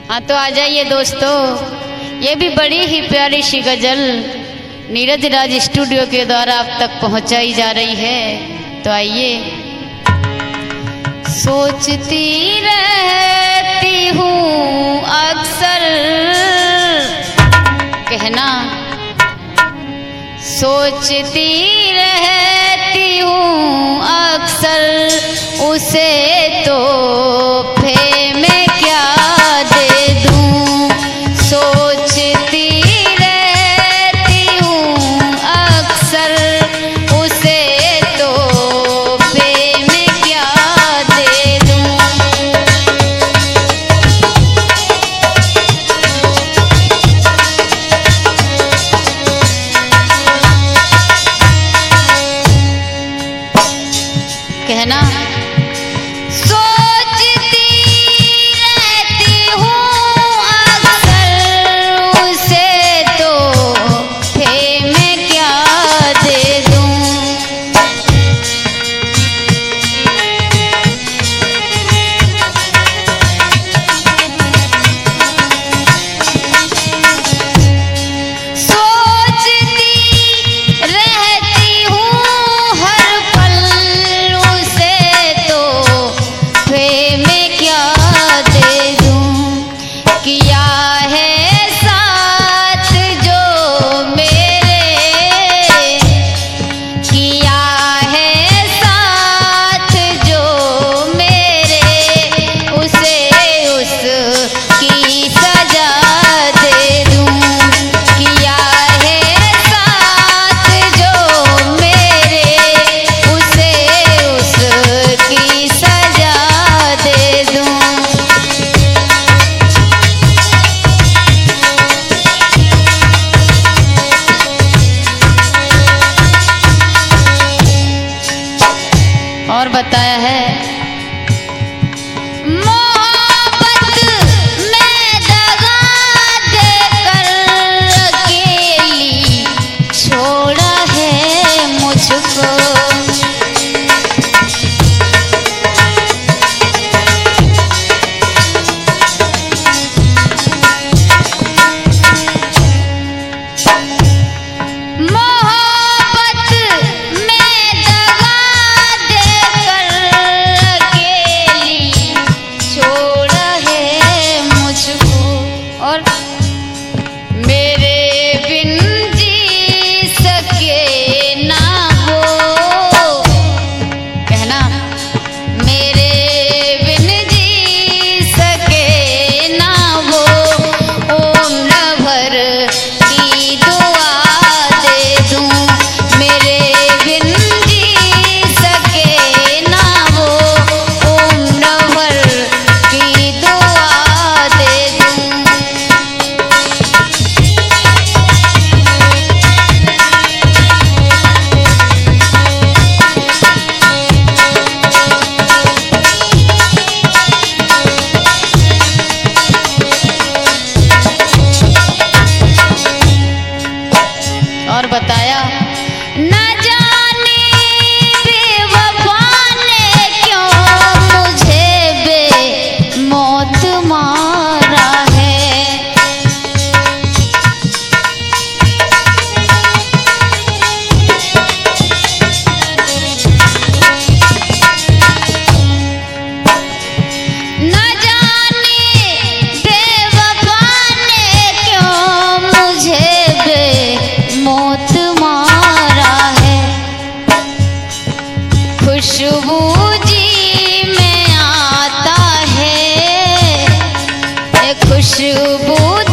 हाँ तो आ जाइए दोस्तों, ये भी बड़ी ही प्यारी सी गजल नीरज राज स्टूडियो के द्वारा आप तक पहुंचाई जा रही है। तो आइए। सोचती रहती हूँ अक्सर, कहना सोचती रहती हूँ अक्सर, उसे तोहफे में क्या दे दूँ। सोचती रहती हूँ अक्सर, उसे तोहफे में क्या दे दूँ। कहना सोचती रहती हूँ अक्सर, उसे तोहफे में क्या दे दूँ। सोचती रहती हूँ हर पल, उसे तोहफे में क्या दे दूँ। किया है साथ जो मेरे, किया है साथ जो मेरे, उसे उसकी सजा दे दूँ। किया है साथ जो मेरे, उसे उसकी सजा दे दूँ। और बताया है मोहब्बत में दगा देकर अकेली छोड़ा है मुझको। मोहब्बत में दगा देकर अकेली छोड़ा है मुझको। और मेरे बिन जी सके ना वो, कहना मेरे बिन जी सके ना वो, उम्र भर की दुआ दे दूँ। मेरे बिन जी सके ना वो, उम्र भर की दुआ दे दूँ। और बताया न जाने बेवफा ने क्यों मुझे बेमौत मारा है। न जाने बेवफा ने क्यों मुझे बेमौत मारा है। खुशबू जी में आता है, खुशबू